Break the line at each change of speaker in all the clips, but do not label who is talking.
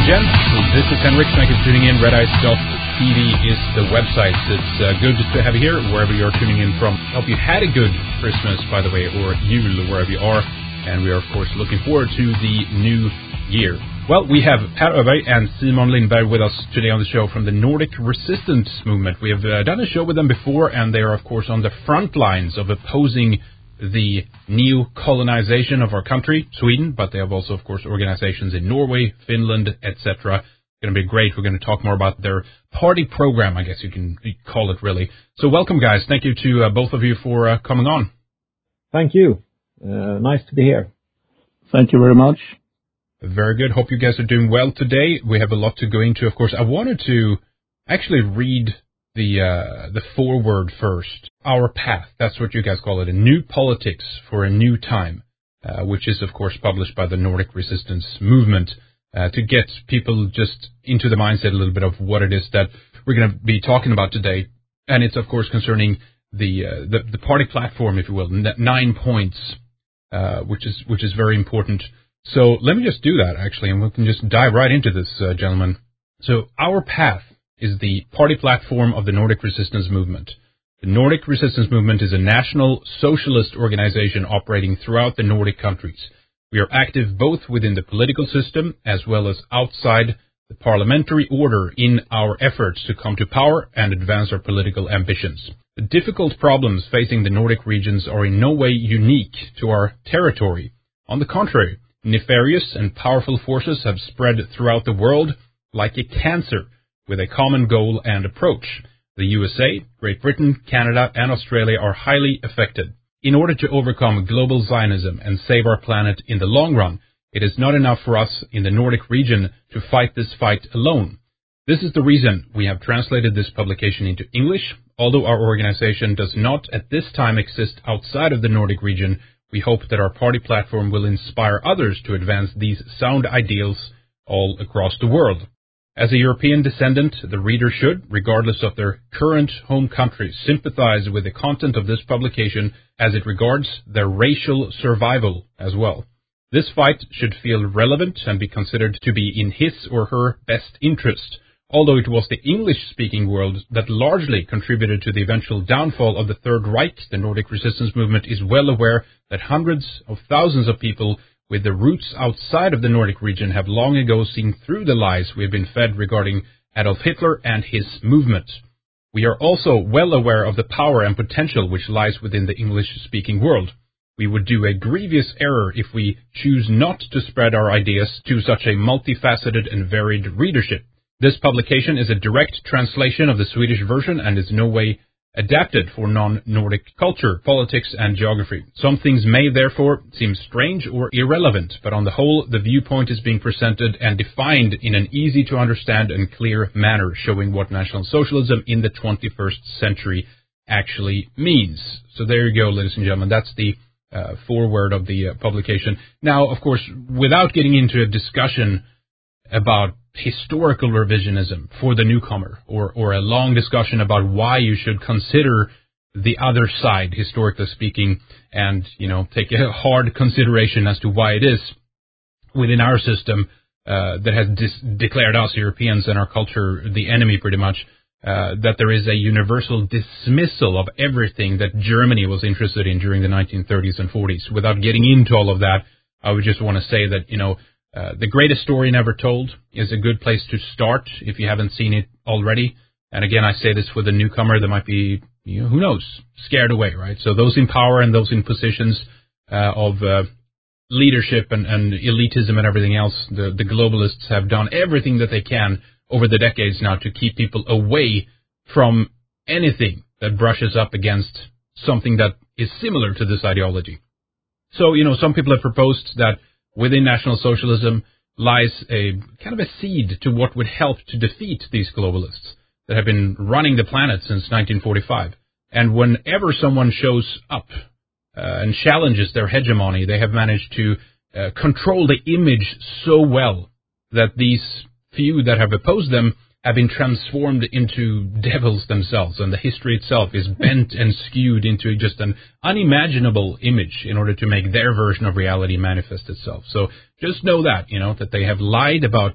gents, this is Henrik. Thank you for tuning in. RedEye.tv is the website. It's good to have you here, wherever you're tuning in from. I hope you had a good Christmas, by the way, or Yule, wherever you are. And we are, of course, looking forward to the new year. Well, we have Per Öberg and Simon Lindberg with us today on the show from the Nordic Resistance Movement. We have done a show with them before, and they are, of course, on the front lines of opposing the neo-colonization of our country, Sweden, but they have also, of course, organizations in Norway, Finland, etc. It's going to be great. We're going to talk more about their party program, I guess you can call it, really. So welcome, guys. Thank you to both of you for coming on.
Thank you. Nice to be here.
Thank you very much.
Very good. Hope you guys are doing well today. We have a lot to go into, of course. I wanted to actually read the foreword first. Our Path, that's what you guys call it, a new politics for a new time, which is, of course, published by the Nordic Resistance Movement, to get people just into the mindset a little bit of what it is that we're going to be talking about today. And it's, of course, concerning the party platform, if you will, 9 points, which is very important. So let me just do that, actually, and we can just dive right into this, gentlemen. So Our Path is the party platform of the Nordic Resistance Movement. The Nordic Resistance Movement is a national socialist organization operating throughout the Nordic countries. We are active both within the political system as well as outside the parliamentary order in our efforts to come to power and advance our political ambitions. The difficult problems facing the Nordic regions are in no way unique to our territory. On the contrary, nefarious and powerful forces have spread throughout the world like a cancer, with a common goal and approach. The USA, Great Britain, Canada, and Australia are highly affected. In order to overcome global Zionism and save our planet in the long run, it is not enough for us in the Nordic region to fight this fight alone. This is the reason we have translated this publication into English. Although our organization does not at this time exist outside of the Nordic region, we hope that our party platform will inspire others to advance these sound ideals all across the world. As a European descendant, the reader should, regardless of their current home country, sympathize with the content of this publication as it regards their racial survival as well. This fight should feel relevant and be considered to be in his or her best interest, although it was the English-speaking world that largely contributed to the eventual downfall of the Third Reich. The Nordic Resistance Movement is well aware that hundreds of thousands of people with their roots outside of the Nordic region have long ago seen through the lies we have been fed regarding Adolf Hitler and his movement. We are also well aware of the power and potential which lies within the English-speaking world. We would do a grievous error if we choose not to spread our ideas to such a multifaceted and varied readership. This publication is a direct translation of the Swedish version and is no way adapted for non-Nordic culture, politics, and geography. Some things may therefore seem strange or irrelevant, but on the whole, the viewpoint is being presented and defined in an easy-to-understand and clear manner, showing what National Socialism in the 21st century actually means. So there you go, ladies and gentlemen. That's the foreword of the publication. Now, of course, without getting into a discussion about historical revisionism for the newcomer, or a long discussion about why you should consider the other side, historically speaking, and, take a hard consideration as to why it is within our system that has declared us Europeans and our culture the enemy pretty much, that there is a universal dismissal of everything that Germany was interested in during the 1930s and 40s. Without getting into all of that, I would just want to say that, the greatest story never told is a good place to start if you haven't seen it already. And again, I say this for the newcomer that might be, who knows, scared away, right? So those in power and those in positions of leadership and elitism and everything else, the globalists have done everything that they can over the decades now to keep people away from anything that brushes up against something that is similar to this ideology. So, some people have proposed that within National Socialism lies a kind of a seed to what would help to defeat these globalists that have been running the planet since 1945. And whenever someone shows up and challenges their hegemony, they have managed to control the image so well that these few that have opposed them have been transformed into devils themselves, and the history itself is bent and skewed into just an unimaginable image in order to make their version of reality manifest itself. So just know that, that they have lied about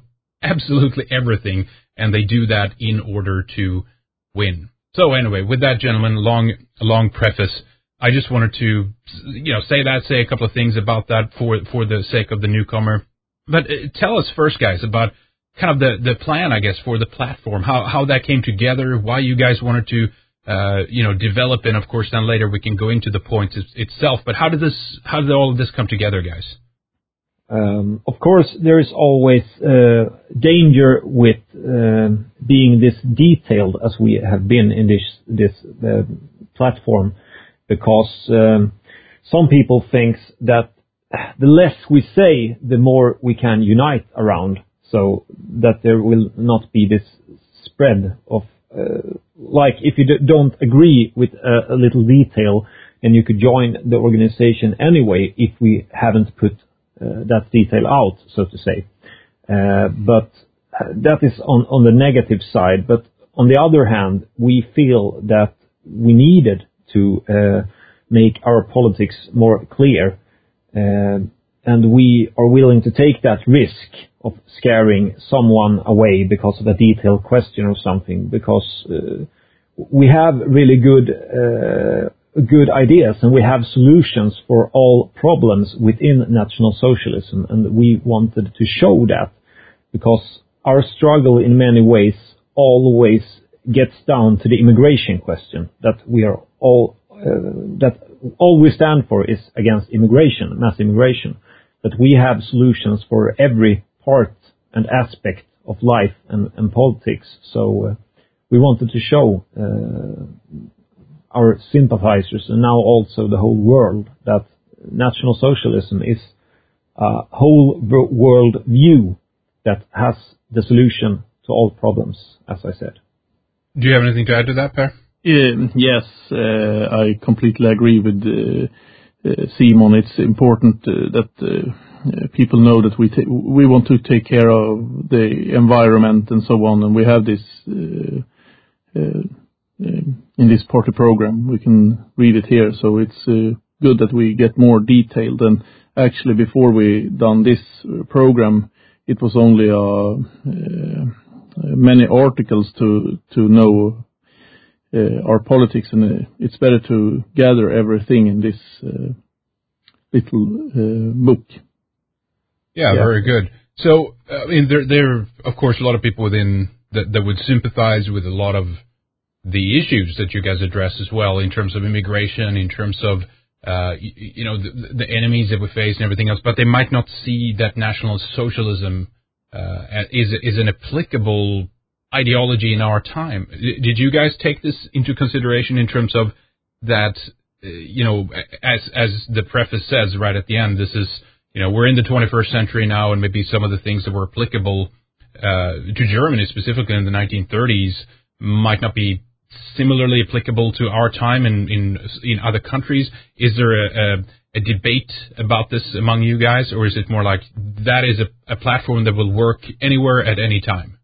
absolutely everything, and they do that in order to win. So anyway, with that, gentlemen, long preface, I just wanted to, say a couple of things about that for the sake of the newcomer. But tell us first, guys, about kind of the plan, I guess, for the platform, how that came together, why you guys wanted to, develop, and of course, then later we can go into the points itself. But how did all of this come together, guys?
Of course, there is always danger with being this detailed as we have been in this platform, because some people think that the less we say, the more we can unite around, so that there will not be this spread of, like if you don't agree with a little detail, and you could join the organization anyway if we haven't put that detail out, so to say. But that is on the negative side. But on the other hand, we feel that we needed to make our politics more clear, and we are willing to take that risk of scaring someone away because of a detailed question or something, because we have really good ideas, and we have solutions for all problems within National Socialism, and we wanted to show that, because our struggle in many ways always gets down to the immigration question, that we are all that all we stand for is against immigration, mass immigration, that we have solutions for every part and aspect of life and politics. So we wanted to show our sympathizers, and now also the whole world, that National Socialism is a whole world view that has the solution to all problems, as I said.
Do you have anything to add to that, Per?
Yes, I completely agree with Simon. It's important that people know that we want to take care of the environment and so on, and we have this in this party program. We can read it here, so it's good that we get more detailed. And actually, before we done this program, it was only many articles to know our politics, and it's better to gather everything in this little book.
Yeah, very good. So, I mean, there are, of course, a lot of people within that would sympathize with a lot of the issues that you guys address as well, in terms of immigration, in terms of the enemies that we face and everything else, but they might not see that National Socialism is an applicable ideology in our time. Did you guys take this into consideration in terms of that, as the preface says right at the end, this is, we're in the 21st century now, and maybe some of the things that were applicable to Germany specifically in the 1930s might not be similarly applicable to our time in other countries. Is there a debate about this among you guys, or is it more like that is a platform that will work anywhere at any time?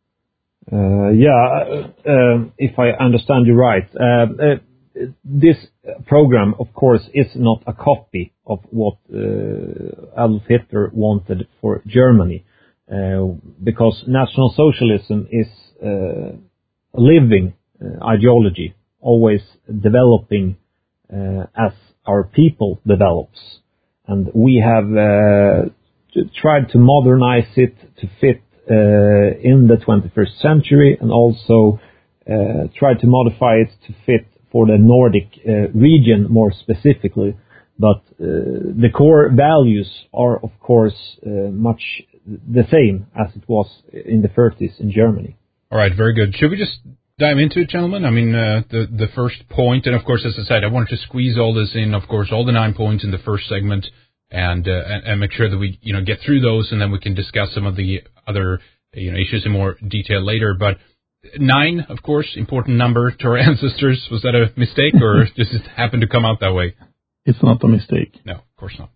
If I understand you right, this program, of course, is not a copy of what Adolf Hitler wanted for Germany, because National Socialism is a living ideology, always developing as our people develops, and we have tried to modernize it to fit in the 21st century, and also tried to modify it to fit for the Nordic region more specifically. But the core values are, of course, much the same as it was in the 30s in Germany.
All right, very good. Should we just dive into it, gentlemen? I mean, the first point, and of course, as I said, I wanted to squeeze all this in, of course, all the 9 points in the first segment, and make sure that we get through those, and then we can discuss some of the other issues in more detail later. But 9, of course, important number to our ancestors. Was that a mistake, or just it happened to come out that way?
It's not a mistake.
No, of course not.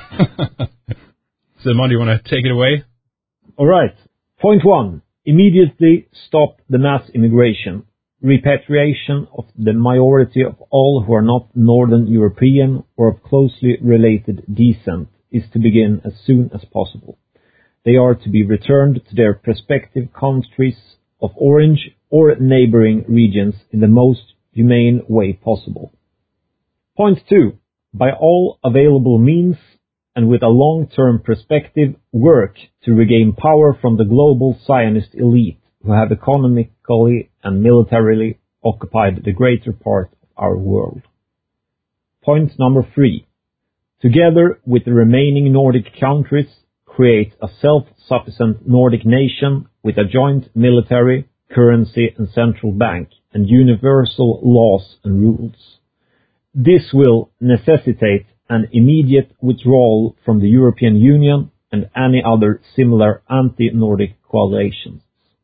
Simon, do you want to take it away?
All right. Point 1. Immediately stop the mass immigration. Repatriation of the majority of all who are not Northern European or of closely related descent is to begin as soon as possible. they are to be returned to their respective countries of origin or neighboring regions in the most humane way possible. Point 2. By all available means and with a long-term perspective, work to regain power from the global Zionist elite who have economically and militarily occupied the greater part of our world. Point number 3. Together with the remaining Nordic countries, create a self-sufficient Nordic nation with a joint military, currency and central bank and universal laws and rules. This will necessitate an immediate withdrawal from the European Union and any other similar anti-Nordic coalitions.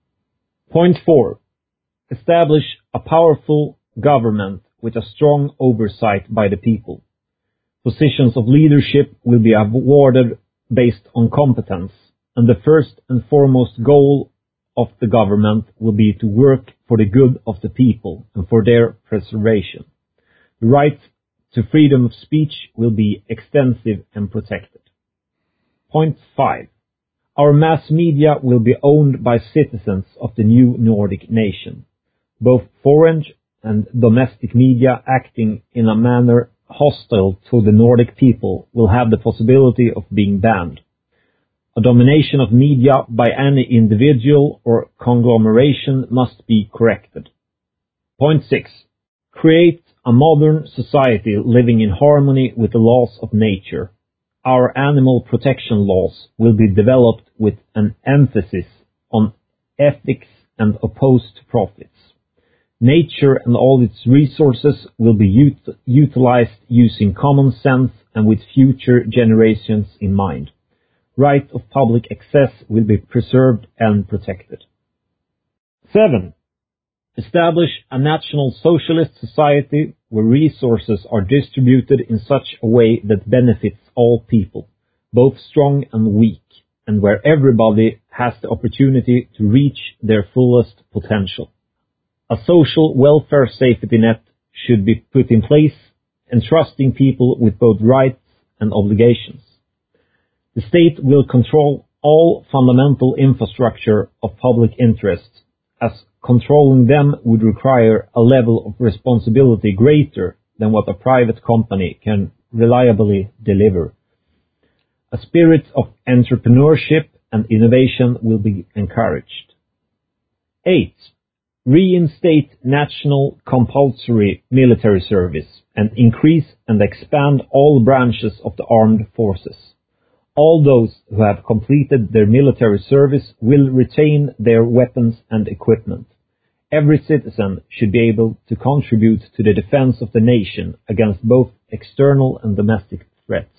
Point 4. Establish a powerful government with a strong oversight by the people. Positions of leadership will be awarded based on competence, and the first and foremost goal of the government will be to work for the good of the people and for their preservation. The right to freedom of speech will be extensive and protected. Point 5. Our mass media will be owned by citizens of the new Nordic nation. Both foreign and domestic media acting in a manner hostile to the Nordic people will have the possibility of being banned. A domination of media by any individual or conglomeration must be corrected. Point 6. Create a modern society living in harmony with the laws of nature. Our animal protection laws will be developed with an emphasis on ethics and opposed to profits. Nature and all its resources will be utilized using common sense and with future generations in mind. Right of public access will be preserved and protected. 7. Establish a national socialist society where resources are distributed in such a way that benefits all people, both strong and weak, and where everybody has the opportunity to reach their fullest potential. A social welfare safety net should be put in place, entrusting people with both rights and obligations. The state will control all fundamental infrastructure of public interest, as controlling them would require a level of responsibility greater than what a private company can reliably deliver. A spirit of entrepreneurship and innovation will be encouraged. 8. Reinstate national compulsory military service and increase and expand all branches of the armed forces. All those who have completed their military service will retain their weapons and equipment. Every citizen should be able to contribute to the defense of the nation against both external and domestic threats.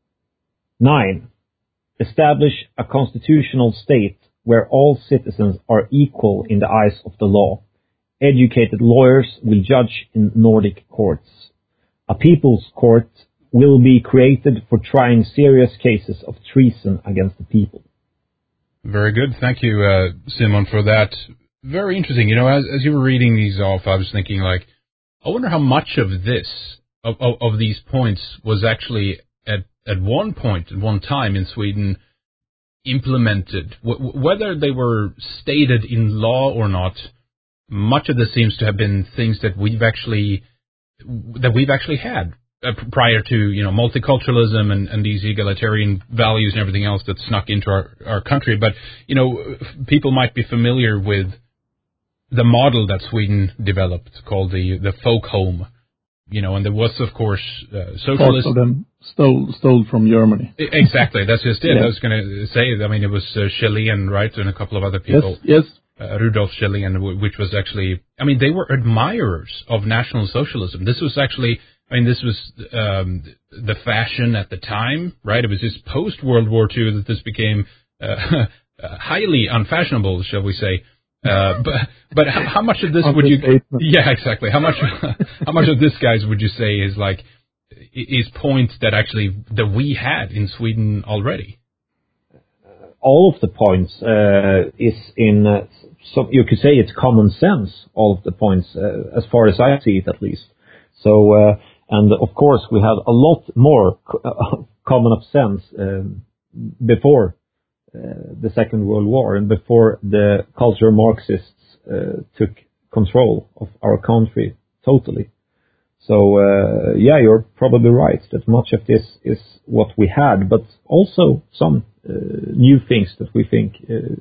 9. Establish a constitutional state where all citizens are equal in the eyes of the law. Educated lawyers will judge in Nordic courts. A people's court will be created for trying serious cases of treason against the people.
Very good. Thank you, Simon, for that. Very interesting. You know, as you were reading these off, I was thinking, like, I wonder how much of this, of these points, was actually at one point, at one time in Sweden, implemented. Whether they were stated in law or not, much of this seems to have been things that we've actually had prior to, you know, multiculturalism and these egalitarian values and everything else that snuck into our country. But, you know, people might be familiar with the model that Sweden developed called the folk home, you know, and there was, of course, socialist.
Parts of them stole from Germany.
Exactly, that's just it.
Yeah.
I was going to say, I mean, it was Kjellén, right, and a couple of other people.
Yes.
Rudolf Kjellén, which was actually, I mean, they were admirers of National Socialism. This was actually, I mean, this was the fashion at the time, right? It was just post-World War II that this became highly unfashionable, shall we say. But how much of this would you? Yeah, exactly. How much of this, guys, would you say is points that we had in Sweden already?
All of the points is in. So you could say it's common sense. All of the points, as far as I see it, at least. So, and of course, we had a lot more common sense before the Second World War and before the cultural Marxists took control of our country totally. So yeah, you're probably right that much of this is what we had, but also some new things that we think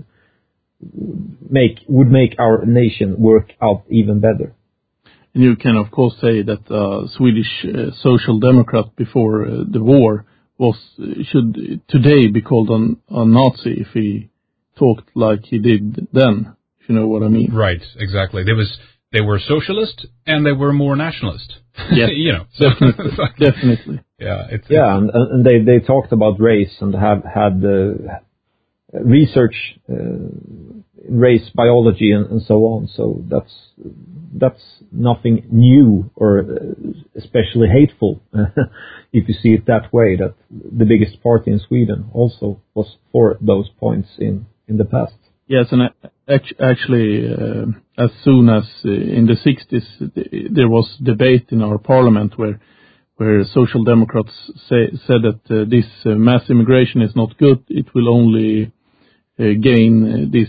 would make our nation work out even better.
And you can of course say that Swedish social democrat before the war should today be called a Nazi if he talked like he did then. If you know what I mean?
Right, exactly. They were socialist and they were more nationalist.
Yeah,
you know,
definitely.
Yeah,
and they talked about race and have had research race biology and so on. So that's nothing new or especially hateful if you see it that way. That the biggest party in Sweden also was for those points in the past.
Yes, and actually, as soon as in the 60s, there was debate in our parliament where social democrats said that this mass immigration is not good. It will only gain this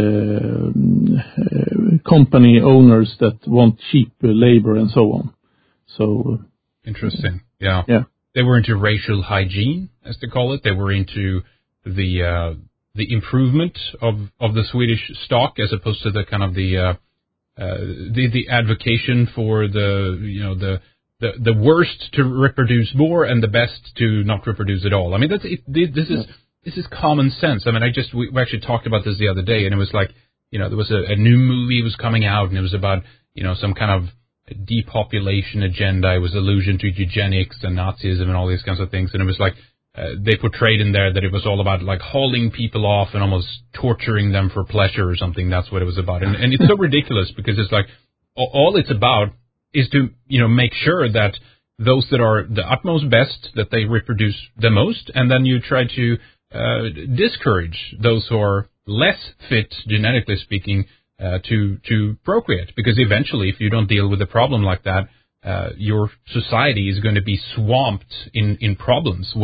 company owners that want cheap labor and so on. So
interesting. Yeah. They were into racial hygiene, as they call it. They were into the improvement of the Swedish stock, as opposed to the kind of the advocation for the worst to reproduce more and the best to not reproduce at all. I mean, this is common sense. I mean, we actually talked about this the other day, and it was like, there was a new movie was coming out, and it was about, some kind of depopulation agenda. It was allusion to eugenics and Nazism and all these kinds of things, and it was like, they portrayed in there that it was all about like hauling people off and almost torturing them for pleasure or something. That's what it was about. And it's so ridiculous because it's like all it's about is to, make sure that those that are the utmost best, that they reproduce the most. And then you try to discourage those who are less fit, genetically speaking, to procreate. Because eventually, if you don't deal with a problem like that, your society is going to be swamped in problems.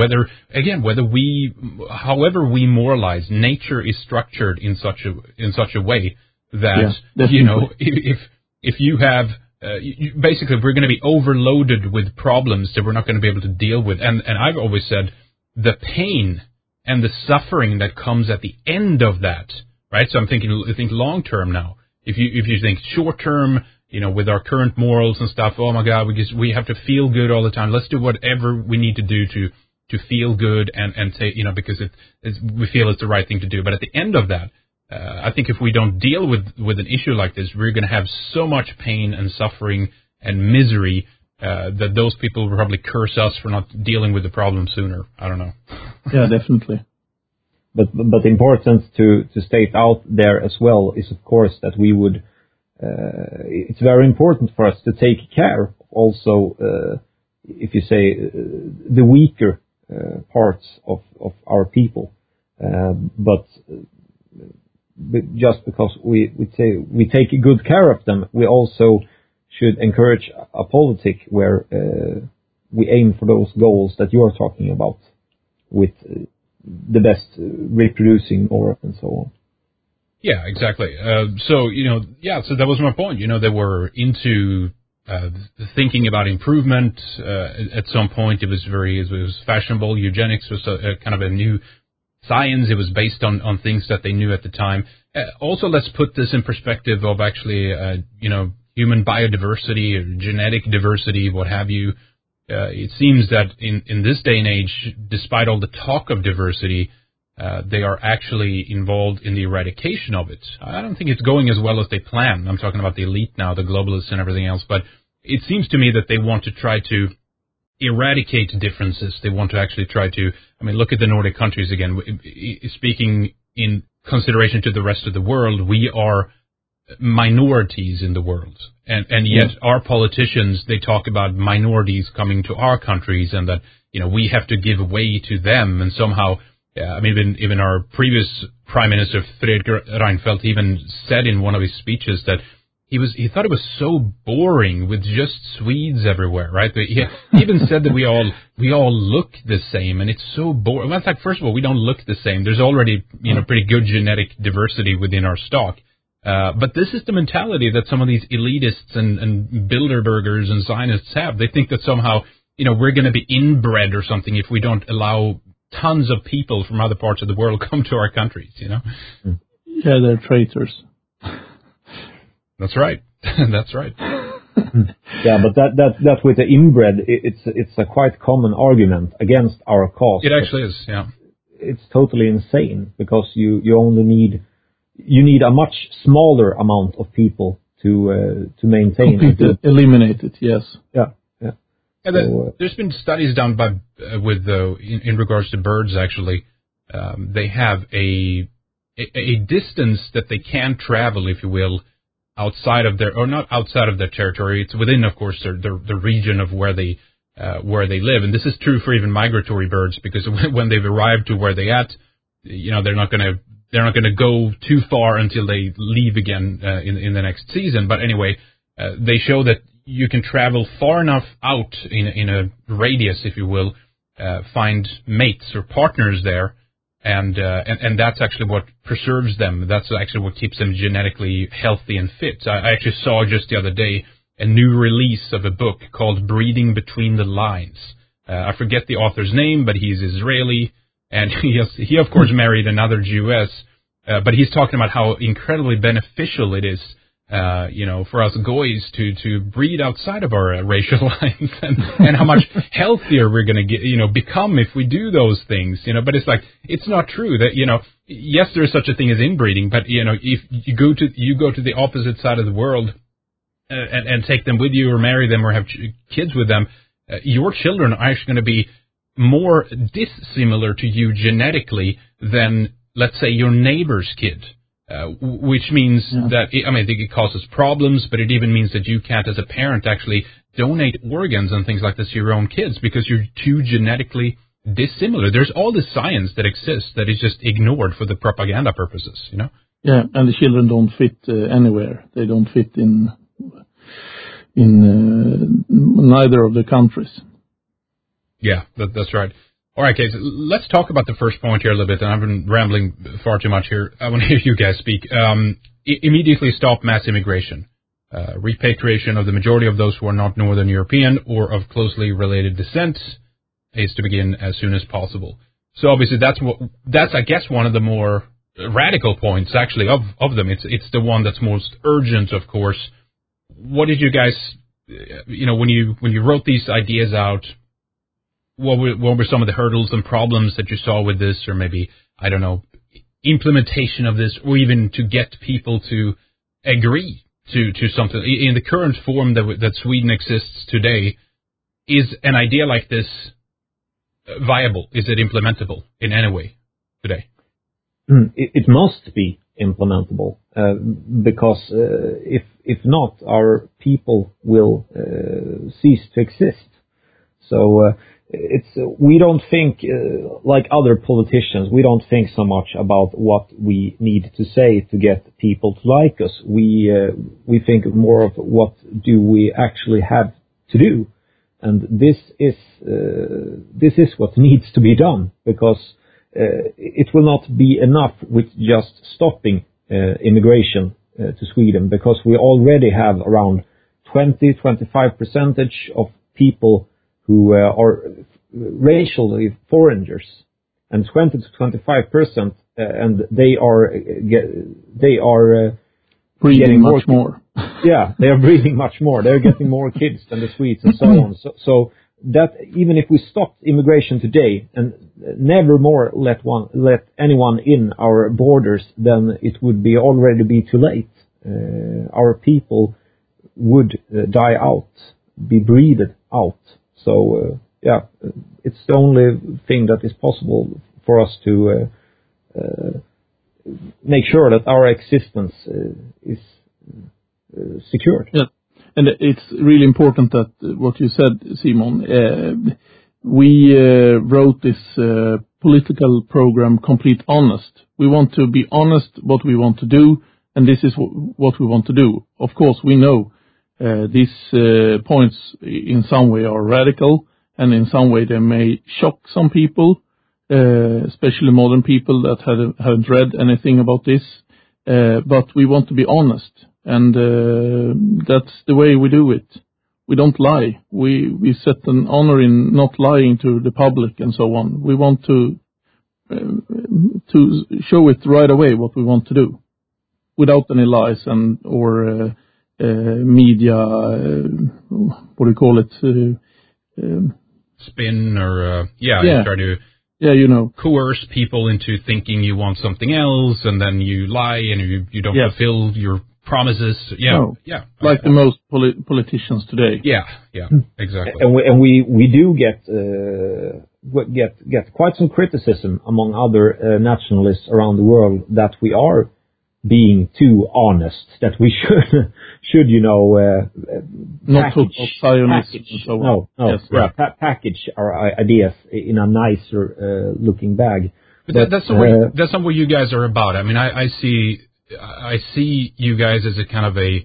However we moralize, nature is structured in such a way that if you have basically we're going to be overloaded with problems that we're not going to be able to deal with. And I've always said the pain and the suffering that comes at the end of that, right? So I think long term now. If you think short term, with our current morals and stuff, oh my God, we have to feel good all the time. Let's do whatever we need to do to feel good and say, because we feel it's the right thing to do. But at the end of that, I think if we don't deal with an issue like this, we're going to have so much pain and suffering and misery that those people will probably curse us for not dealing with the problem sooner. I don't know.
Yeah, definitely.
But important to state out there as well is, of course, that we would. It's very important for us to take care also, if you say, the weaker parts of our people. But just because we take good care of them, we also should encourage a politic where we aim for those goals that you are talking about, with the best reproducing more and so on.
Yeah, exactly. So that was my point. They were into thinking about improvement. At some point, it was fashionable. Eugenics was kind of a new science. It was based on things that they knew at the time. Also, let's put this in perspective of actually, human biodiversity or genetic diversity, what have you. It seems that in this day and age, despite all the talk of diversity, they are actually involved in the eradication of it. I don't think it's going as well as they plan. I'm talking about the elite now, the globalists and everything else. But it seems to me that they want to try to eradicate differences. They want to actually try to, look at the Nordic countries again. Speaking in consideration to the rest of the world, we are minorities in the world. And yet our politicians, they talk about minorities coming to our countries and that, we have to give way to them and somehow. Even our previous Prime Minister, Fredrik Reinfeldt, even said in one of his speeches that he thought it was so boring with just Swedes everywhere, right? But he even said that we all look the same, and it's so boring. Well, in fact, first of all, we don't look the same. There's already pretty good genetic diversity within our stock. But this is the mentality that some of these elitists and Bilderbergers and Zionists have. They think that somehow, we're going to be inbred or something if we don't allow tons of people from other parts of the world come to our countries,
Yeah, they're traitors.
That's right. That's right.
Yeah, but that with the inbred, it's a quite common argument against our cause.
It actually is, yeah.
It's totally insane because you only need a much smaller amount of people to maintain
it. Eliminate it, yes.
Yeah.
There's been studies done in regards to birds. Actually, they have a distance that they can travel, if you will, outside of or not outside of their territory. It's within, of course, the region of where they live, and this is true for even migratory birds, because when they've arrived to where they at, they're not going to go too far until they leave again in the next season. But anyway, they show that you can travel far enough out in a radius, if you will, find mates or partners there, and that's actually what preserves them. That's actually what keeps them genetically healthy and fit. I actually saw just the other day a new release of a book called Breeding Between the Lines. I forget the author's name, but he's Israeli, and he of course married another Jewess, but he's talking about how incredibly beneficial it is, for us goys to breed outside of our racial lines, and how much healthier we're going to become if we do those things, but it's not true that, yes, there's such a thing as inbreeding, but, if you go to the opposite side of the world, and take them with you or marry them or have kids with them, your children are actually going to be more dissimilar to you genetically than, let's say, your neighbor's kid. Which means that, I think it causes problems, but it even means that you can't, as a parent, actually donate organs and things like this to your own kids because you're too genetically dissimilar. There's all this science that exists that is just ignored for the propaganda purposes,
Yeah, and the children don't fit anywhere. They don't fit in neither of the countries.
Yeah, that's right. All right, guys, let's talk about the first point here a little bit, and I've been rambling far too much here. I want to hear you guys speak. Immediately stop mass immigration. Repatriation of the majority of those who are not Northern European or of closely related descent is to begin as soon as possible. So obviously that's I guess one of the more radical points actually of them. It's the one that's most urgent, of course. What did you guys, when you wrote these ideas out, what were some of the hurdles and problems that you saw with this, or maybe, I don't know, implementation of this, or even to get people to agree to something? In the current form that Sweden exists today, is an idea like this viable? Is it implementable in any way today?
It must be implementable, because if not, our people will cease to exist. So we don't think like other politicians. We don't think so much about what we need to say to get people to like us. We think more of what do we actually have to do, and this is what needs to be done, because it will not be enough with just stopping immigration to Sweden, because we already have around 20-25% of people who are racially foreigners, and 20-25%, and they are
breeding much more.
Yeah, they are breeding much more. They're getting more kids than the Swedes and so on. So that even if we stopped immigration today and never more let anyone in our borders, then it would already be too late. Our people would die out, be breeded out. So it's the only thing that is possible for us to make sure that our existence is secured.
Yeah. And it's really important that what you said, Simon, we wrote this political program Complete Honest. We want to be honest what we want to do, And this is what we want to do. Of course, we know these points in some way are radical, and in some way they may shock some people, especially modern people that haven't read anything about this. But we want to be honest, and that's the way we do it. We don't lie. We set an honor in not lying to the public and so on. We want to show it right away what we want to do, without any lies or media. What do you call it?
Spin or you try to coerce people into thinking you want something else, and then you lie and you don't fulfill your promises.
Like the most politicians today.
Yeah, exactly.
And we do get quite some criticism among other nationalists around the world that we are being too honest, that we should
not
package our ideas in a nicer looking bag.
But that's not what you guys are about. I mean, I see you guys as a kind of a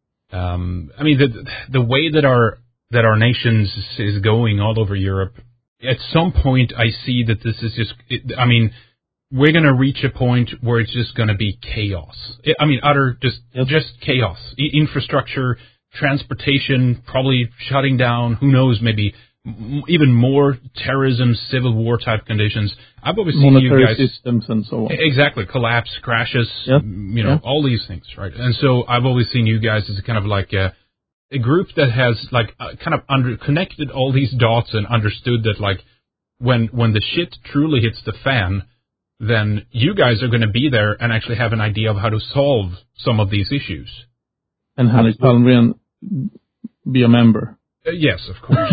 the way that our nations is going all over Europe. At some point, I see that this is just. We're going to reach a point where it's just going to be chaos. Just chaos. Infrastructure, transportation, probably shutting down. Who knows? Maybe even more terrorism, civil war type conditions. I've always seen you guys
systems and so on.
Exactly, collapse, crashes. All these things, right? And so I've always seen you guys as kind of like a group that has kind of connected all these dots and understood that when the shit truly hits the fan, then you guys are going to be there and actually have an idea of how to solve some of these issues.
And Henrik Palmgren be a member.
Yes, of course.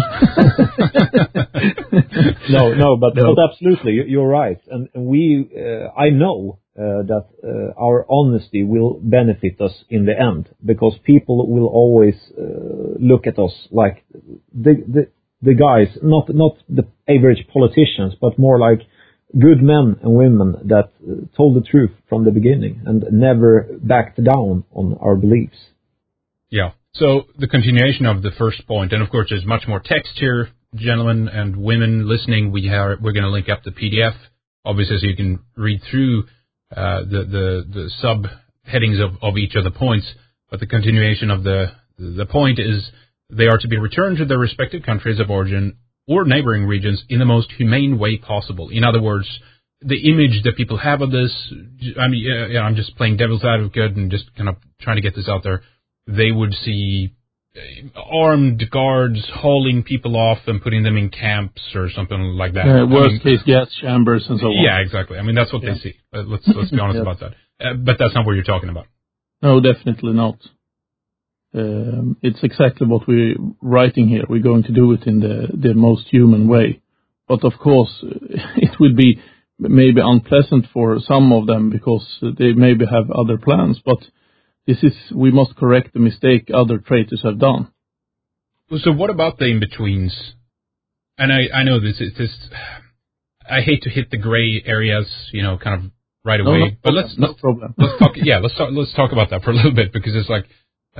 But absolutely, you're right. And I know that our honesty will benefit us in the end, because people will always look at us like the guys, not the average politicians, but more like good men and women that told the truth from the beginning and never backed down on our beliefs.
Yeah. So the continuation of the first point, and of course there's much more text here, gentlemen and women listening. We're going to link up the PDF, obviously, so you can read through the subheadings of each of the points. But the continuation of the point is they are to be returned to their respective countries of origin or neighboring regions in the most humane way possible. In other words, the image that people have of this, I'm just playing devil's advocate and just kind of trying to get this out there. They would see armed guards hauling people off and putting them in camps or something like that.
Worst case gas chambers and so on.
Yeah, exactly. That's what they see. Let's be honest about that. But that's not what you're talking about.
No, definitely not. It's exactly what we're writing here. We're going to do it in the most human way. But of course, it will be maybe unpleasant for some of them because they maybe have other plans. But we must correct the mistake other traitors have done.
So what about the in-betweens? And I know this, I hate to hit the gray areas, kind of right away. But let's talk about that for a little bit, because it's like,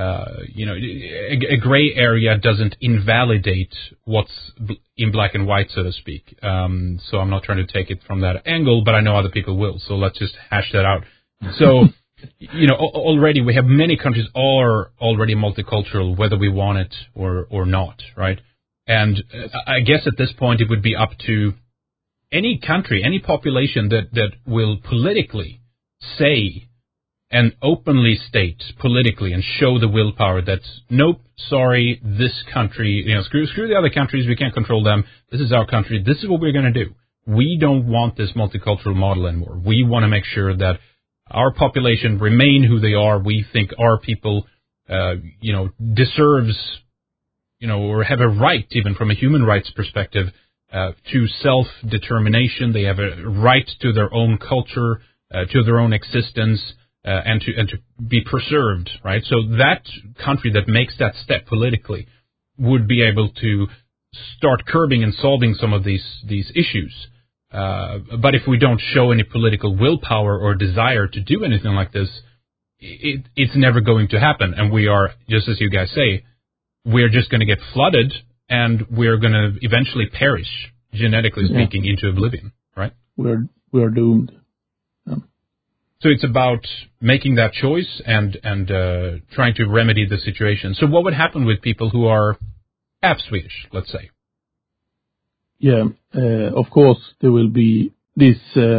a gray area doesn't invalidate what's in black and white, so to speak. So I'm not trying to take it from that angle, but I know other people will. So let's just hash that out. So, already we have many countries are already multicultural, whether we want it or not, right? And I guess at this point it would be up to any country, any population that will politically say and openly state politically and show the willpower that, nope, sorry, this country, screw the other countries, we can't control them, this is our country, this is what we're going to do. We don't want this multicultural model anymore. We want to make sure that our population remain who they are. We think our people, deserves, or have a right, even from a human rights perspective, to self-determination. They have a right to their own culture, to their own existence, and to be preserved, right? So that country that makes that step politically would be able to start curbing and solving some of these issues. But if we don't show any political willpower or desire to do anything like this, it's never going to happen. And we are, just as you guys say, we're just going to get flooded and we're going to eventually perish, genetically speaking, into oblivion, right?
We are doomed. Yeah.
So it's about making that choice and trying to remedy the situation. So what would happen with people who are half Swedish, let's say?
Yeah, of course there will be this,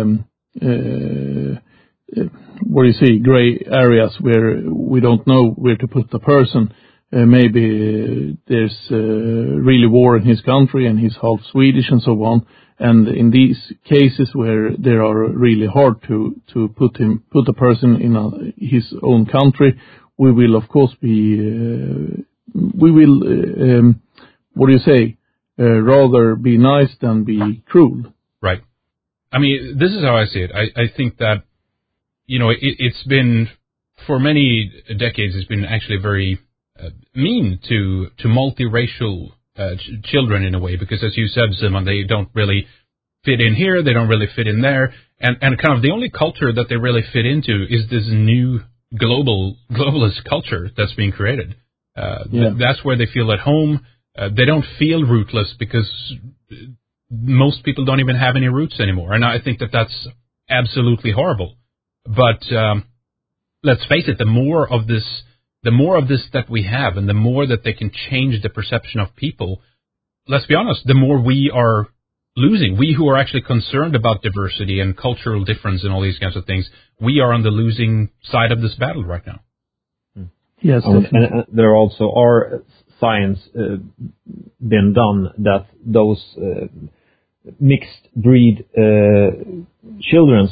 gray areas where we don't know where to put the person. Maybe there's really war in his country and he's half Swedish and so on. And in these cases where they are really hard to put the person in his own country, we will of course rather be nice than be cruel.
Right. I mean, this is how I see it. I think that, it's been, for many decades, it's been actually very mean to multiracial children in a way, because as you said, Simon, they don't really fit in here, they don't really fit in there, and kind of the only culture that they really fit into is this new globalist culture that's being created. That's where they feel at home. They don't feel rootless because most people don't even have any roots anymore, and I think that that's absolutely horrible. But let's face it, the more of this that we have, and the more that they can change the perception of people, let's be honest, the more we are losing. We who are actually concerned about diversity and cultural difference and all these kinds of things, we are on the losing side of this battle right now.
Yes,
and there also are science been done that those mixed breed children,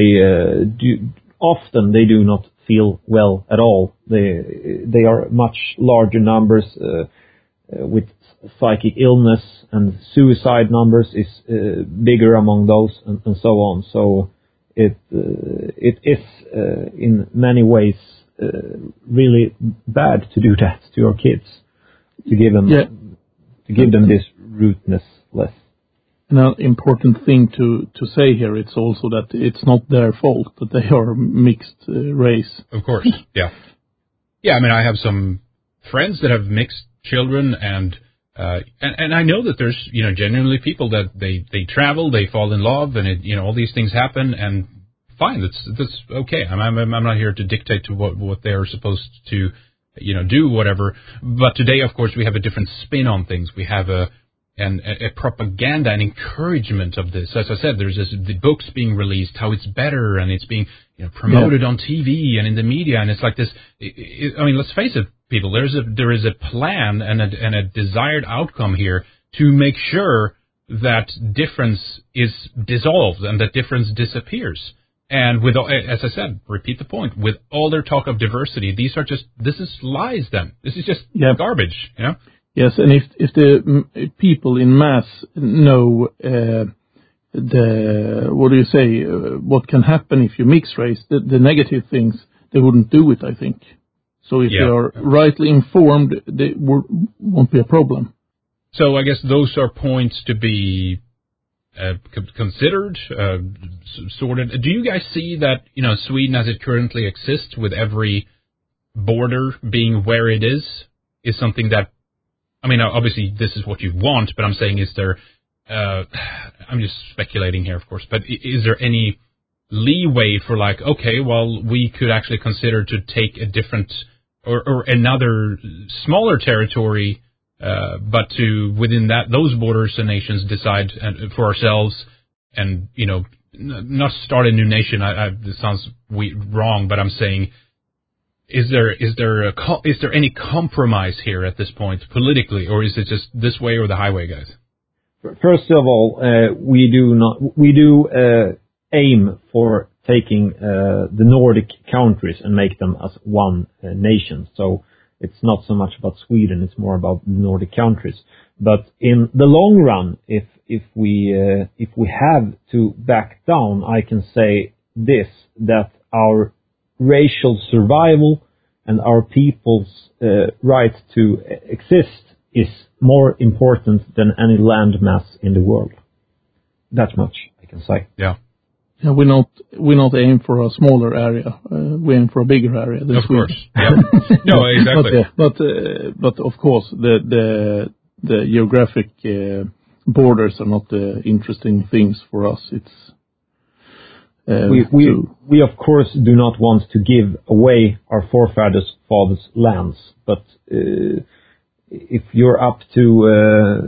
they do not feel well at all. They are much larger numbers with psychic illness, and suicide numbers is bigger among those, and so on. So it is in many ways really bad to do that to your kids, to give them this rootness-less.
An important thing to say here, it's also that it's not their fault that they are mixed race.
Of course, yeah. Yeah, I mean, I have some friends that have mixed children, and I know that there's, genuinely people that they travel, they fall in love, and all these things happen, and fine, that's okay. I'm not here to dictate to what they're supposed to, do, whatever. But today, of course, we have a different spin on things. We have a propaganda and encouragement of this. As I said, there's the books being released, how it's better, and it's being promoted on TV and in the media, and it's like this. I mean, let's face it, people. There is a plan and a desired outcome here to make sure that difference is dissolved and that difference disappears. And with, as I said, repeat the point, with all their talk of diversity, this is lies. Then this is just garbage.
Yes, and if the people in mass know what can happen if you mix race, the negative things, they wouldn't do it, I think. So if they are rightly informed, there won't be a problem.
So I guess those are points to be considered, sorted. Do you guys see that, Sweden as it currently exists, with every border being where it is something that, I mean, obviously this is what you want, but I'm saying, is there, I'm just speculating here, of course, but is there any leeway for okay, well, we could actually consider to take a different or another smaller territory, but to, within those borders, the nations decide for ourselves and, not start a new nation. This sounds wrong, but I'm saying, is there any compromise here at this point politically, or is it just this way or the highway, guys?
First of all, we do aim for taking the Nordic countries and make them as one nation. So it's not so much about Sweden; it's more about the Nordic countries. But in the long run, if we have to back down, I can say this: that our racial survival and our people's right to exist is more important than any land mass in the world. That much I can say.
Yeah.
Yeah, we not aim for a smaller area. We aim for a bigger area.
Of course. Yeah. No, exactly.
But of course, the geographic borders are not the interesting things for us. It's
we of course do not want to give away our forefathers' lands, but if you're up to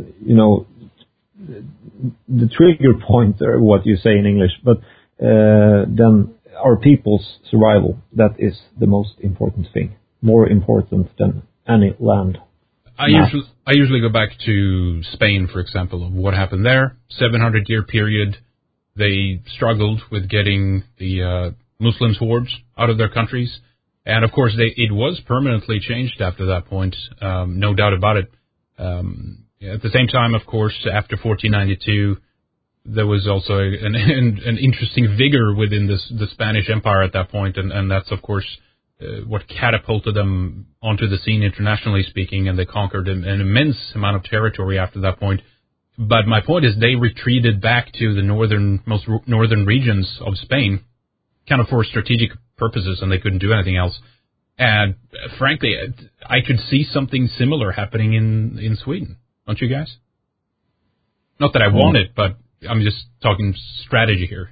the trigger point, or what you say in English, but then our people's survival, that is the most important thing, more important than any land.
I usually go back to Spain, for example, of what happened there. 700-year period, they struggled with getting the Muslims hordes out of their countries, and of course it was permanently changed after that point, no doubt about it. At the same time, of course, after 1492, there was also an interesting vigor within the Spanish Empire at that point, and that's, of course, what catapulted them onto the scene internationally speaking, and they conquered an immense amount of territory after that point. But my point is they retreated back to the most northern regions of Spain, kind of for strategic purposes, and they couldn't do anything else. And frankly, I could see something similar happening in Sweden. Don't you guys? Not that I want it, but I'm just talking strategy here,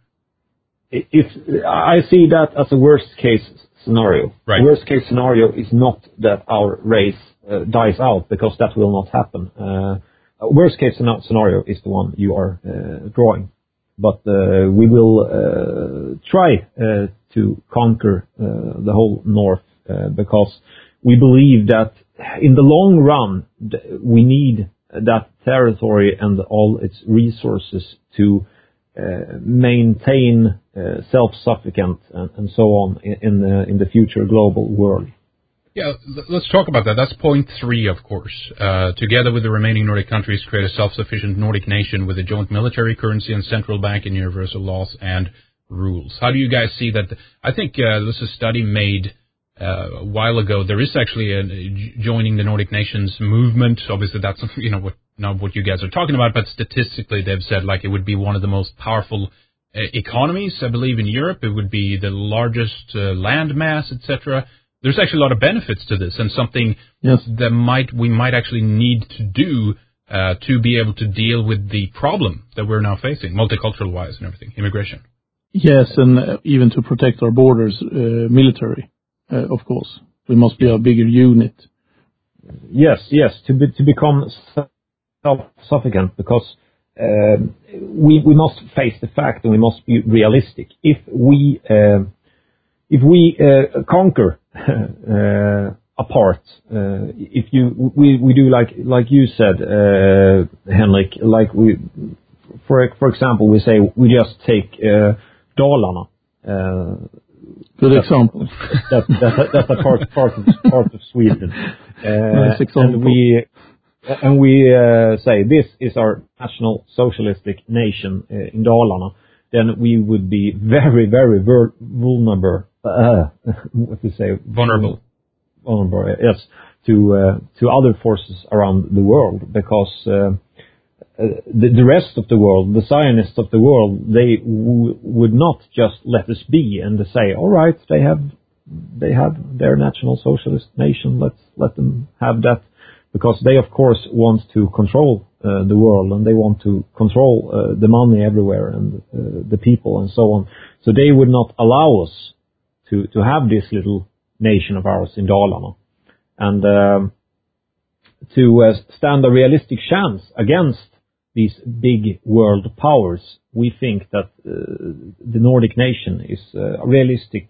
If I see that as a worst case scenario.
Right.
The worst case scenario is not that our race dies out, because that will not happen. Worst case scenario is the one you are drawing. But we will try to conquer the whole north, because we believe that in the long run we need that territory and all its resources to maintain self-sufficient and so on in the future global world.
Yeah, let's talk about that. That's point 3, of course. Together with the remaining Nordic countries, create a self-sufficient Nordic nation with a joint military currency and central bank and universal laws and rules. How do you guys see that? I think this is a study made a while ago. There is actually a joining the Nordic nations movement. Obviously, that's not what you guys are talking about, but statistically, they've said it would be one of the most powerful economies, I believe, in Europe. It would be the largest land mass, etc. There's actually a lot of benefits to this, and something that we might actually need to do to be able to deal with the problem that we're now facing, multicultural-wise and everything, immigration.
Yes, and even to protect our borders, military, of course. We must be a bigger unit.
Yes, to become self-sufficient, because we must face the fact, and we must be realistic. If we conquer a part, we do like you said, Henrik, for example, we say we just take Dalarna. Good example. That's a part of Sweden.
Nice example.
And we say this is our national socialistic nation in Dalarna, then we would be very, very vulnerable. What do you say?
Vulnerable.
Yes, to other forces around the world, because the rest of the world, the Zionists of the world, they would not just let us be and say, all right, they have their national socialist nation, let's let them have that, because they of course want to control the world, and they want to control the money everywhere and the people and so on. So they would not allow us to have this little nation of ours in Dalarna, and to stand a realistic chance against these big world powers. We think that the Nordic nation is a realistic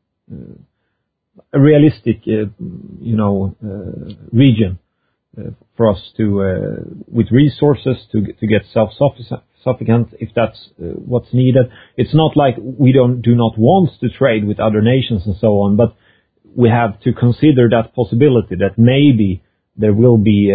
region for us to, with resources to get self-sufficient, if that's what's needed. It's not like we do not want to trade with other nations and so on, but we have to consider that possibility that maybe there will be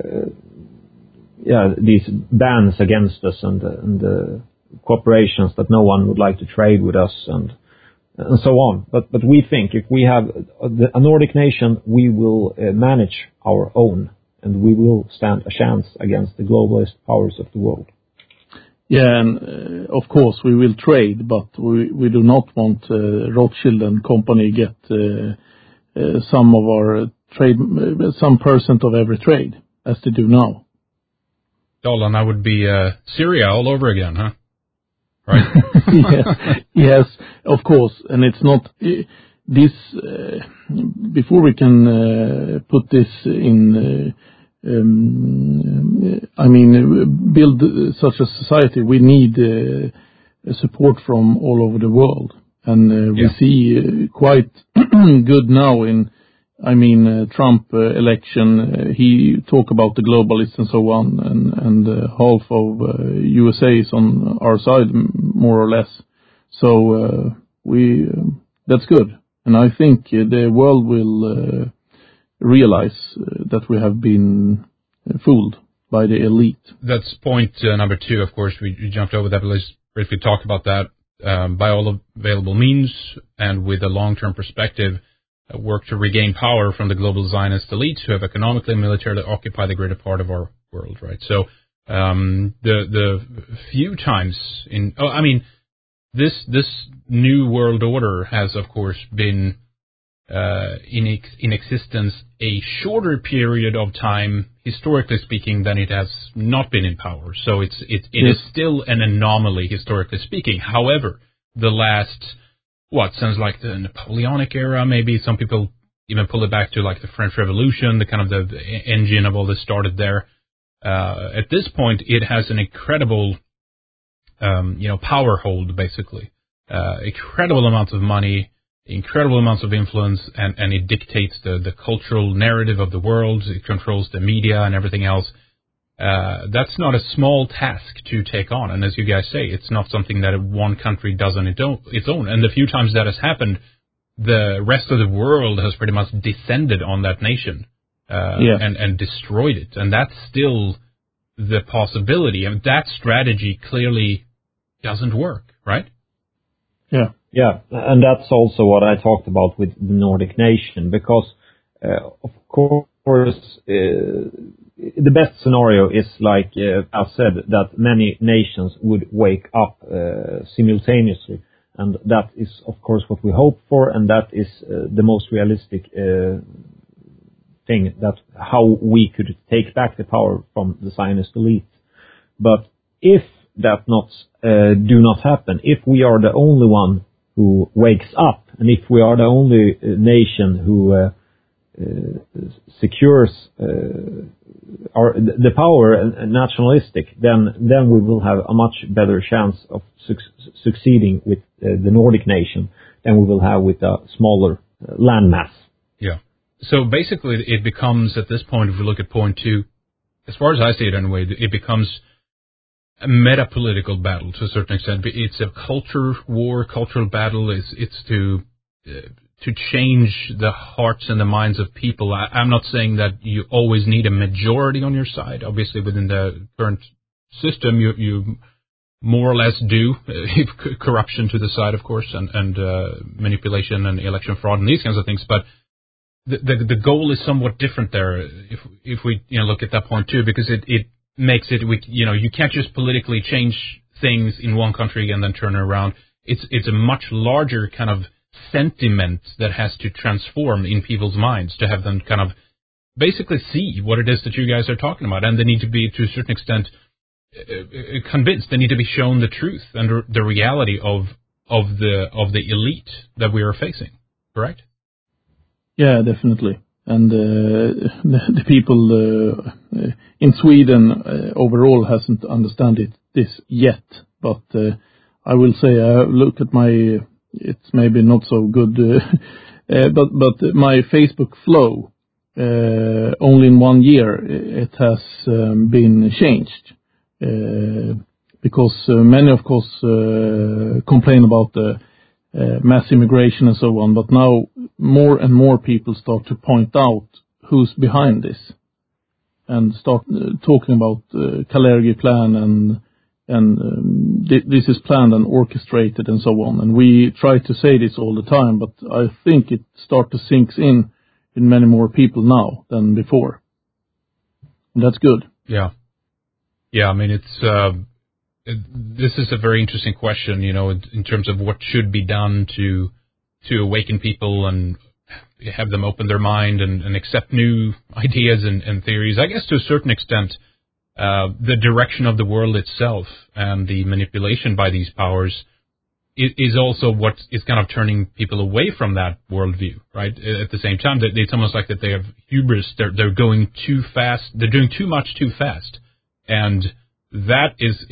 these bans against us and corporations that no one would like to trade with us and so on. But we think if we have a Nordic nation, we will manage our own, and we will stand a chance against the globalist powers of the world.
Yeah, and of course we will trade, but we do not want Rothschild and company get some of our trade, some percent of every trade, as they do now.
Dolan, that would be Syria all over again, huh? Right?
Yes, of course, and it's not this. Before we can put this in. Build such a society, we need support from all over the world. And we see quite good now in, Trump election, he talk about the globalists and so on, and half of USA is on our side, more or less. So that's good. And I think the world will realize that we have been fooled by the elite.
That's point number 2, of course. We jumped over that, but let's briefly talk about that. By all available means and with a long-term perspective, work to regain power from the global Zionist elites who have economically and militarily occupied the greater part of our world, right? So the few times this new world order has, of course, been in existence a shorter period of time, historically speaking, than it has not been in power. So it is still an anomaly, historically speaking. However, the last, since like the Napoleonic era, maybe some people even pull it back to like the French Revolution, the kind of the engine of all this started there. At this point, it has an incredible, power hold, basically. Incredible amounts of money, incredible amounts of influence, and it dictates the cultural narrative of the world. It controls the media and everything else. That's not a small task to take on. And as you guys say, it's not something that one country does on its own. And the few times that has happened, the rest of the world has pretty much descended on that nation and destroyed it. And that's still the possibility. And that strategy clearly doesn't work, right?
Yeah.
Yeah, and that's also what I talked about with the Nordic nation, because, of course, the best scenario is, like I said, that many nations would wake up simultaneously. And that is, of course, what we hope for, and that is the most realistic thing, that how we could take back the power from the Zionist elite. But if that do not happen, if we are the only one who wakes up, and if we are the only nation who secures the power nationalistic, then we will have a much better chance of succeeding with the Nordic nation than we will have with a smaller landmass.
Yeah. So basically, it becomes, at this point, if we look at point 2, as far as I see it anyway, it becomes a meta-political battle to a certain extent. It's a cultural battle. It's to change the hearts and the minds of people. I'm not saying that you always need a majority on your side. Obviously, within the current system, you more or less do, corruption to the side, of course, and manipulation and election fraud and these kinds of things. But the goal is somewhat different there. If we look at that point too, because it makes it, you can't just politically change things in one country and then turn it around. It's a much larger kind of sentiment that has to transform in people's minds to have them kind of basically see what it is that you guys are talking about, and they need to be, to a certain extent, convinced. They need to be shown the truth and the reality of the elite that we are facing. Correct?
Yeah, definitely. And the people in Sweden overall hasn't understood this yet. But I will say, look at my, it's maybe not so good, but my Facebook flow, only in 1 year, it has been changed. Because many, of course, complain about the mass immigration and so on, but now more and more people start to point out who's behind this and start talking about Kalergi plan and this is planned and orchestrated and so on. And we try to say this all the time, but I think it starts to sink in many more people now than before. And that's good.
Yeah. Yeah, I mean, it's this is a very interesting question, in terms of what should be done to awaken people and have them open their mind and accept new ideas and theories. I guess to a certain extent, the direction of the world itself and the manipulation by these powers is also what is kind of turning people away from that worldview, right? At the same time, it's almost like that they have hubris. They're going too fast. They're doing too much too fast. And that is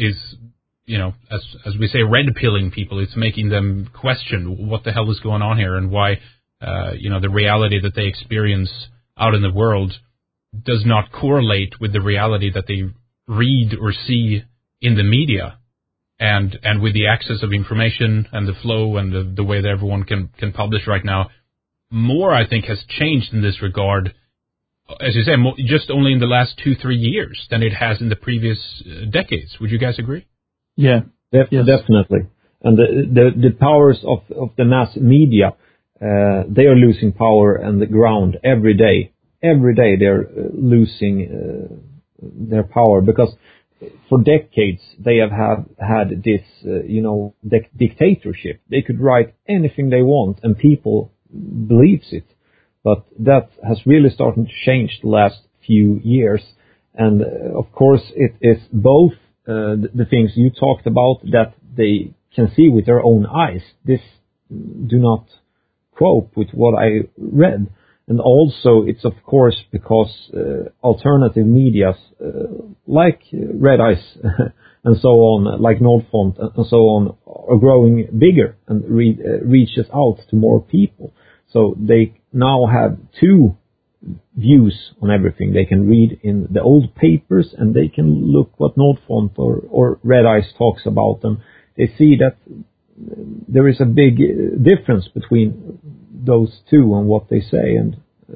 as we say, red pilling people. It's making them question what the hell is going on here and why, the reality that they experience out in the world does not correlate with the reality that they read or see in the media. And with the access of information and the flow and the way that everyone can publish right now, more, I think, has changed in this regard, as you say, just only in the last 2-3 years than it has in the previous decades. Would you guys agree?
Yeah,
yes. Definitely. And the powers of the mass media, they are losing power and the ground every day. Every day they're losing their power, because for decades they have had this, dictatorship. They could write anything they want and people believes it. But that has really started to change the last few years. And of course it is both the things you talked about that they can see with their own eyes. This do not cope with what I read. And also it's of course because alternative medias like Red Eyes and so on, like Nordfront and so on, are growing bigger and reaches out to more people. So they now have two views on everything. They can read in the old papers and they can look what Nordfront or Red Eyes talks about them. They see that there is a big difference between those two and what they say, and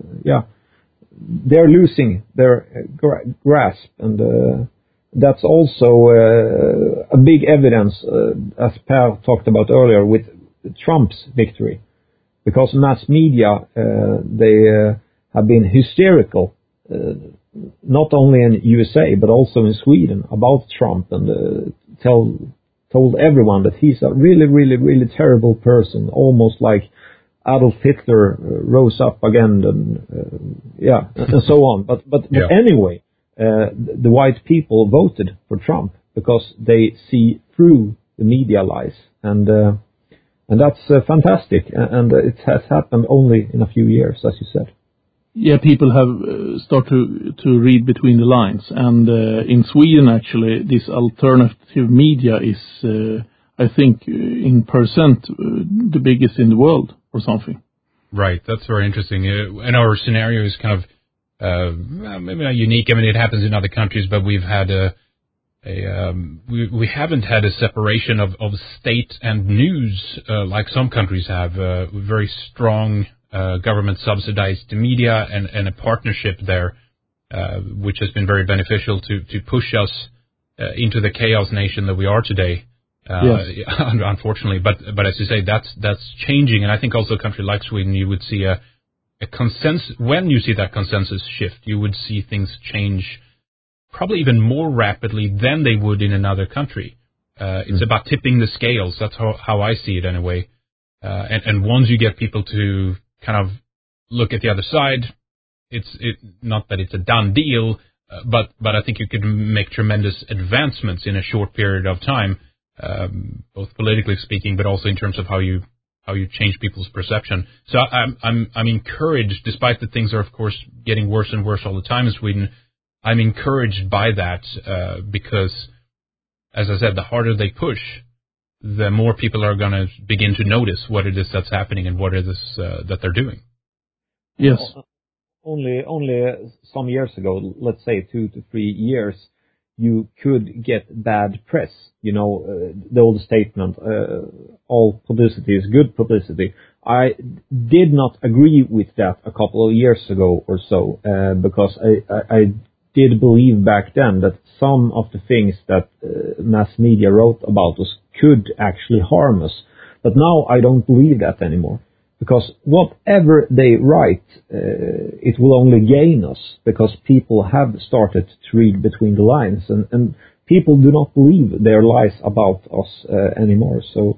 they're losing their grasp, and that's also a big evidence, as Per talked about earlier, with Trump's victory, because mass media they have been hysterical, not only in USA but also in Sweden, about Trump, and told everyone that he's a really, really, really terrible person, almost like Adolf Hitler rose up again, and so on. But anyway, the white people voted for Trump because they see through the media lies, and that's fantastic. And it has happened only in a few years, as you said.
Yeah, people have started to read between the lines, and in Sweden, actually, this alternative media is, I think, in percent, the biggest in the world or something.
Right, that's very interesting. And our scenario is kind of maybe not unique. I mean, it happens in other countries, but we've had we haven't had a separation of state and news like some countries have. Very strong government subsidized media and a partnership there, which has been very beneficial to push us into the chaos nation that we are today.
Yes.
Unfortunately, but as you say, that's changing, and I think also a country like Sweden, you would see a consensus. When you see that consensus shift, you would see things change probably even more rapidly than they would in another country. It's about tipping the scales. That's how I see it anyway. And once you get people to kind of look at the other side, it's not that it's a done deal, but I think you could make tremendous advancements in a short period of time, both politically speaking, but also in terms of how you change people's perception. So I'm encouraged, despite that things are of course getting worse and worse all the time in Sweden. I'm encouraged by that because, as I said, the harder they push, the more people are going to begin to notice what it is that's happening and what it is that they're doing.
Yes.
Only some years ago, let's say 2 to 3 years, you could get bad press. The old statement, all publicity is good publicity. I did not agree with that a couple of years ago or so, because I did believe back then that some of the things that mass media wrote about us could actually harm us. But now I don't believe that anymore, because whatever they write, it will only gain us, because people have started to read between the lines, and people do not believe their lies about us anymore. So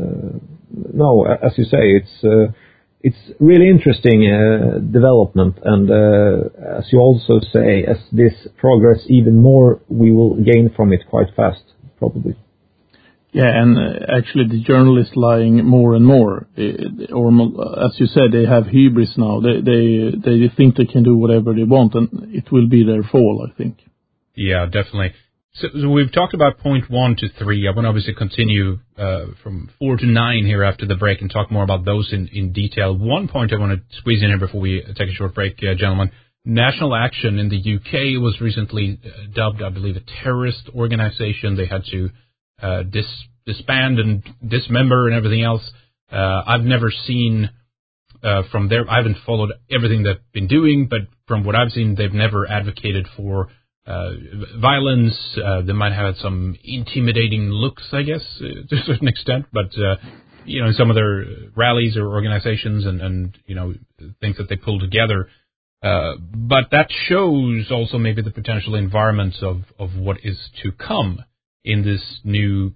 no, as you say, it's really interesting development, and as you also say, as this progress even more, we will gain from it quite fast, probably.
Yeah, and actually the journalists lying more and more, or as you said, they have hubris now. They think they can do whatever they want, and it will be their fall, I think. Yeah,
definitely. So we've talked about point 1 to 3. I want to obviously continue from 4 to 9 here after the break and talk more about those in detail. One point I want to squeeze in here before we take a short break, gentlemen. National Action in the UK was recently dubbed, I believe, a terrorist organization. They had to disband and dismember and everything else. I've never seen from there. I haven't followed everything they've been doing, but from what I've seen, they've never advocated for violence. They might have had some intimidating looks, I guess, to a certain extent, but in some of their rallies or organizations and things that they pull together. But that shows also maybe the potential environments of what is to come in this new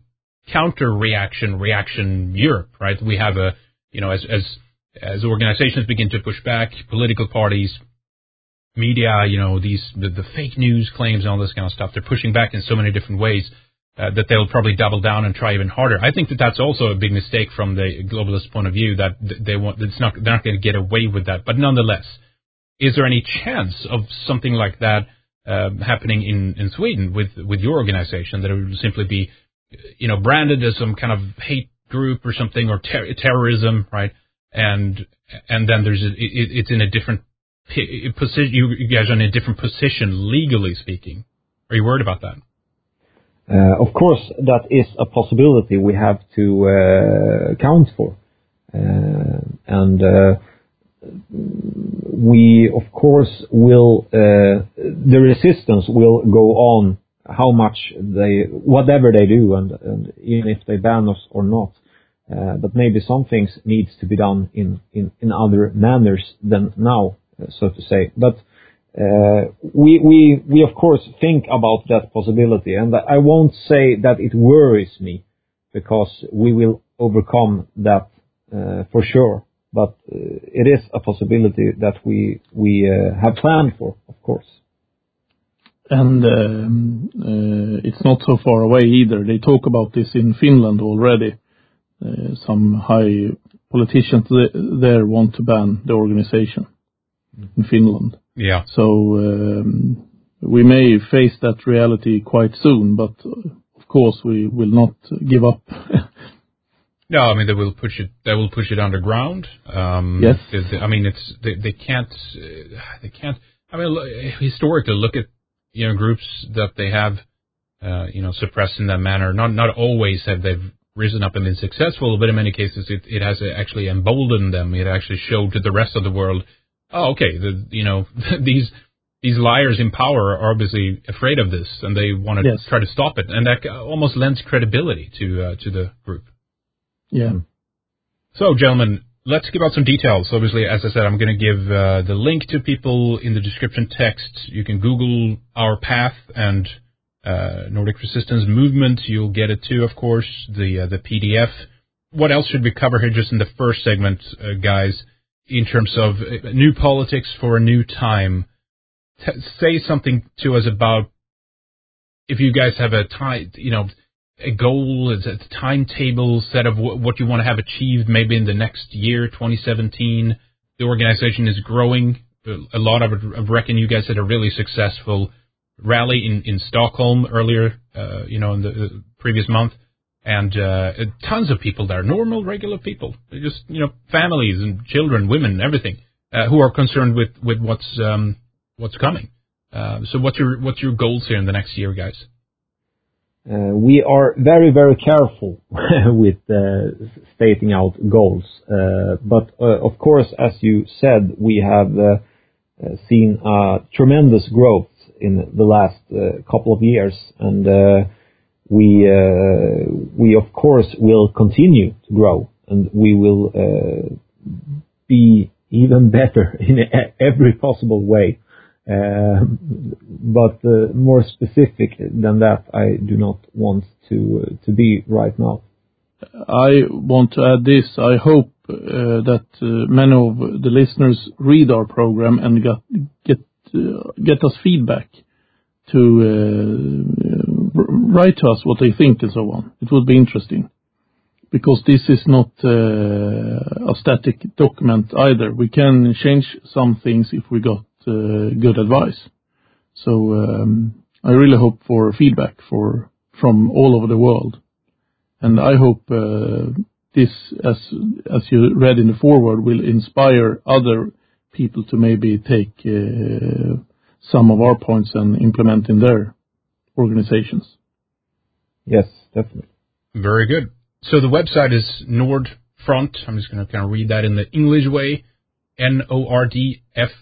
reaction Europe, right? We have as organizations begin to push back, political parties, media, the fake news claims and all this kind of stuff, they're pushing back in so many different ways that they'll probably double down and try even harder. I think that that's also a big mistake from the globalist point of view, that they're not going to get away with that. But nonetheless, is there any chance of something like that happening in Sweden with your organization, that it would simply be branded as some kind of hate group or something, or terrorism, right? And then it's in a different position. You guys are in a different position, legally speaking. Are you worried about that?
Of course, that is a possibility we have to account for. And we, of course, will, the resistance will go on whatever they do, and even if they ban us or not. But maybe some things needs to be done in other manners than now, so to say. But we of course think about that possibility, and I won't say that it worries me, because we will overcome that for sure. But it is a possibility that we have planned for, of course.
And it's not so far away either. They talk about this in Finland already. Some high politicians there want to ban the organization in Finland.
Yeah.
So we may face that reality quite soon, but of course we will not give up.
No, I mean they will push it underground.
Yes.
I mean they can't. I mean historically, look at groups that they have suppressed in that manner. Not always have they risen up and been successful, but in many cases it has actually emboldened them. It actually showed to the rest of the world, oh, okay, these liars in power are obviously afraid of this, and they want to try to stop it, and that almost lends credibility to the group.
Yeah.
So, gentlemen, let's give out some details. Obviously, as I said, I'm going to give the link to people in the description text. You can Google Our Path and Nordic Resistance Movement. You'll get it too, of course, the PDF. What else should we cover here just in the first segment, guys, in terms of new politics for a new time? Say something to us about, if you guys have a goal, a timetable set of what you want to have achieved maybe in the next year, 2017. The organization is growing. A lot of it, I reckon you guys had a really successful rally in Stockholm earlier, in the previous month. And tons of people there, normal, regular people. They're just, families and children, women, everything, who are concerned with what's coming. So what's your goals here in the next year, guys?
We are very, very careful with stating out goals. But of course, as you said, we have seen tremendous growth in the last couple of years, and we of course will continue to grow, and we will be even better in every possible way. But more specific than that, I do not want to be right now.
I want to add this. I hope that many of the listeners read our program and get us feedback to write to us what they think and so on. It would be interesting, because this is not a static document either. We can change some things if we got good advice. So I really hope for feedback from all over the world. And I hope this, as you read in the foreword, will inspire other people to maybe take some of our points and implement in their organizations.
Yes, definitely.
Very good. So the website is Nordfront. I'm just going to kind of read that in the English way. Nordfront,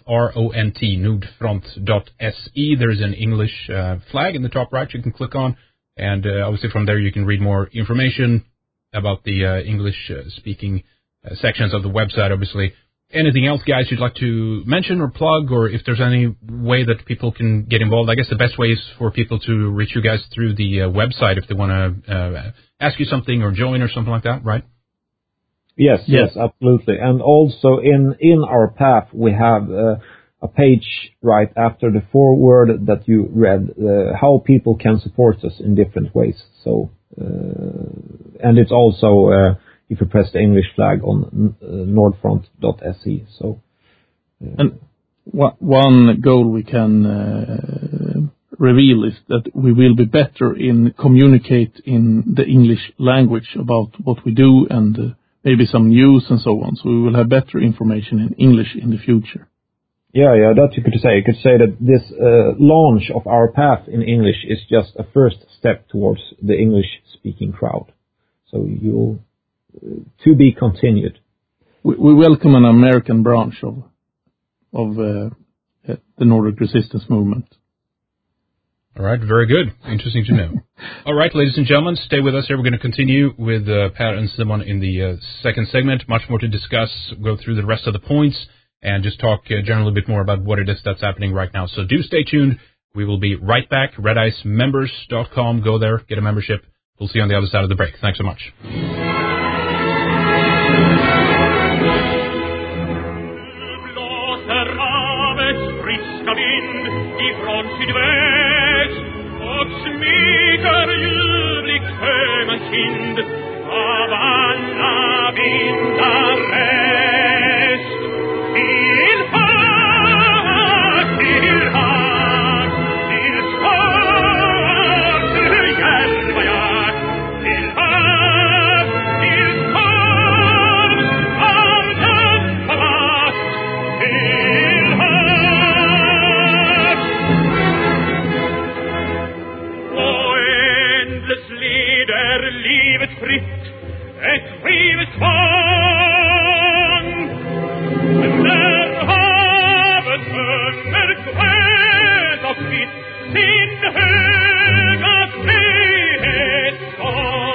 nordfront.se. There's an English flag in the top right you can click on. And obviously from there you can read more information about the English-speaking sections of the website, obviously. Anything else, guys, you'd like to mention or plug, or if there's any way that people can get involved? I guess the best way is for people to reach you guys through the website if they want to ask you something or join or something like that, right?
Yes, absolutely. And also in our path, we have a page right after the foreword that you read, how people can support us in different ways. So, and it's also, if you press the English flag on nordfront.se. So,
and one goal we can reveal is that we will be better in communicate in the English language about what we do and maybe some news and so on. So we will have better information in English in the future.
Yeah, that you could say. You could say that this launch of our path in English is just a first step towards the English-speaking crowd. So you'll to be continued.
We welcome an American branch of the Nordic Resistance Movement.
All right, very good. Interesting to know. All right, ladies and gentlemen, stay with us here. We're going to continue with Per and Simon in the second segment. Much more to discuss, go through the rest of the points, and just talk generally a bit more about what it is that's happening right now. So do stay tuned. We will be right back. RedIceMembers.com. Go there, get a membership. We'll see you on the other side of the break. Thanks so much.
Kind av alla vindar rest till hav, till hav, till skar, till Järvaja, till hav, till skar, av dansat, till hav. Och ändlös leder livet fritt, ett skivsvång. Men när havet sjunger grönt och vitt sin höga frihetssång.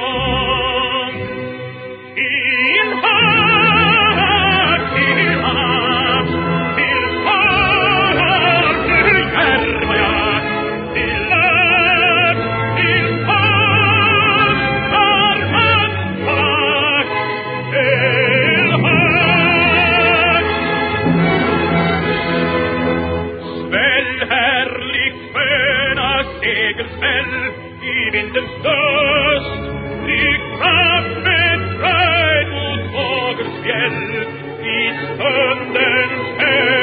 Till hav, till hav, till skar, till Järvaja, till löv, till skar, har han sagt, till hav. Sväll härligt sköna segelsväll i vindens döst, i kraftens fröjd mot fågelsfjäll, i stundens höst.